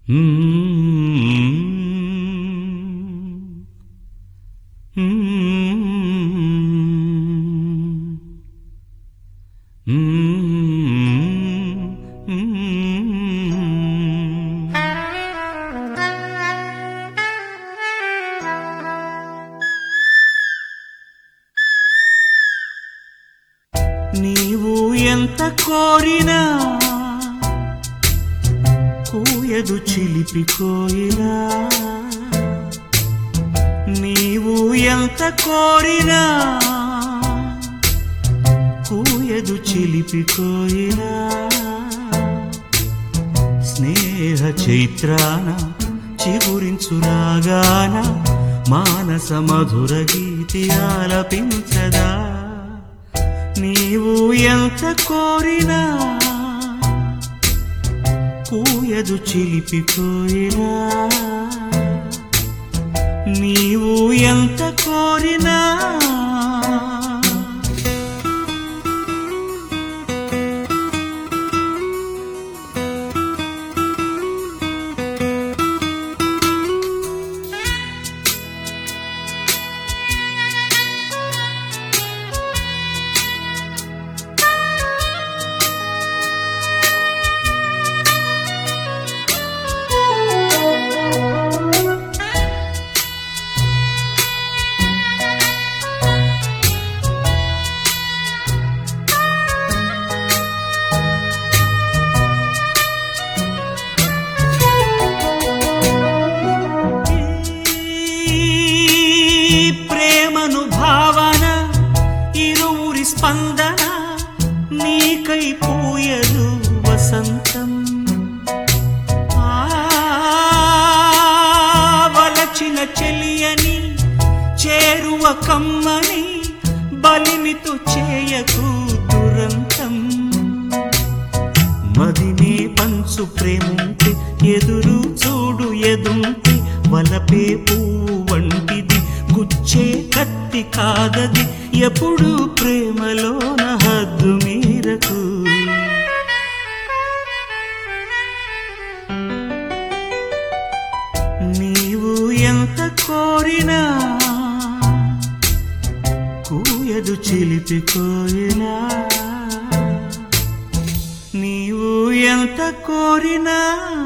నీవు ఎంత కోరినా కూయదు చిలిపి కోయిలా, నీవు ఎంత కోరినా కూయదు చిలిపి కోయిలా. స్నేహ చైత్రాన చిగురించు రాగాన మానస మధుర గీతి ఆలపించదా. నీవు ఎంత కోరినా కూయదు చిలిపి కోయిలా, నీవు ఎంత కోరినా. ప్రేమను భావన ఇరువురి స్పందన నీకై పూయదు వసంతం. వలచిన చెలియని చేరువ కమ్మని బలిమితో చేయకు దురంతం. మదినే పంచు ప్రేముంటే ఎదురు చూడు ఎదుంటే వలపే పువ్వు వంటిది గుచ్చే కత్తి కాదది ఎప్పుడు ప్రేమలోన హద్దు మీరకు. నీవు ఎంత కోరినా కూయదు చిలిపి కోయిలా, నీవు ఎంత కోరినా.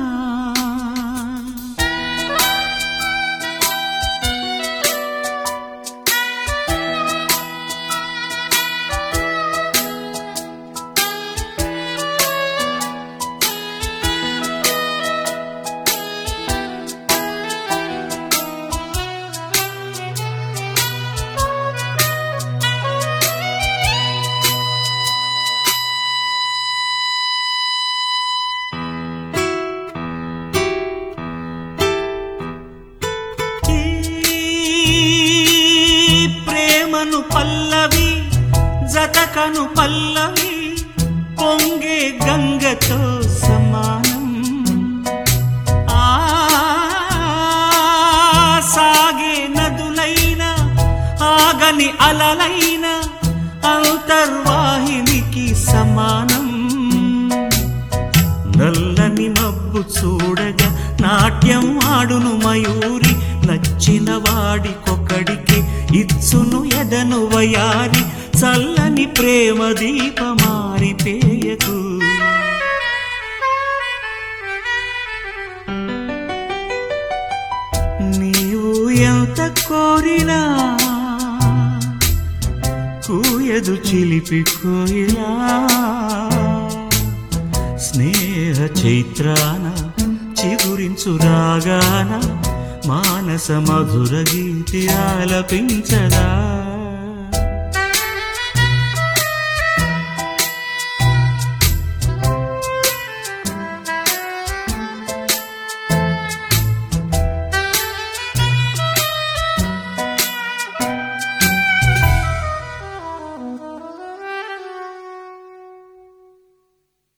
ప్రేమను పల్లవి జతకను పల్లవి పొంగే గంగతో సమానం. సాగే నదులైన ఆగని అలలైన అంతర్వాహినికి సమానం. నల్లని మబ్బు చూడగా నాట్యం ఆడును మయూరి, నచ్చిన వాడికొకడికి ఇచ్చును ఎదను వయారి. చల్లని ప్రేమ దీపమారిపేయకు. నీవు ఎంత కోరినా కూయదు చిలిపి కోయిలా, స్నేహ చైత్రాన చిగురించు రాగాన మానస మధుర గీతి ఆలపించదా.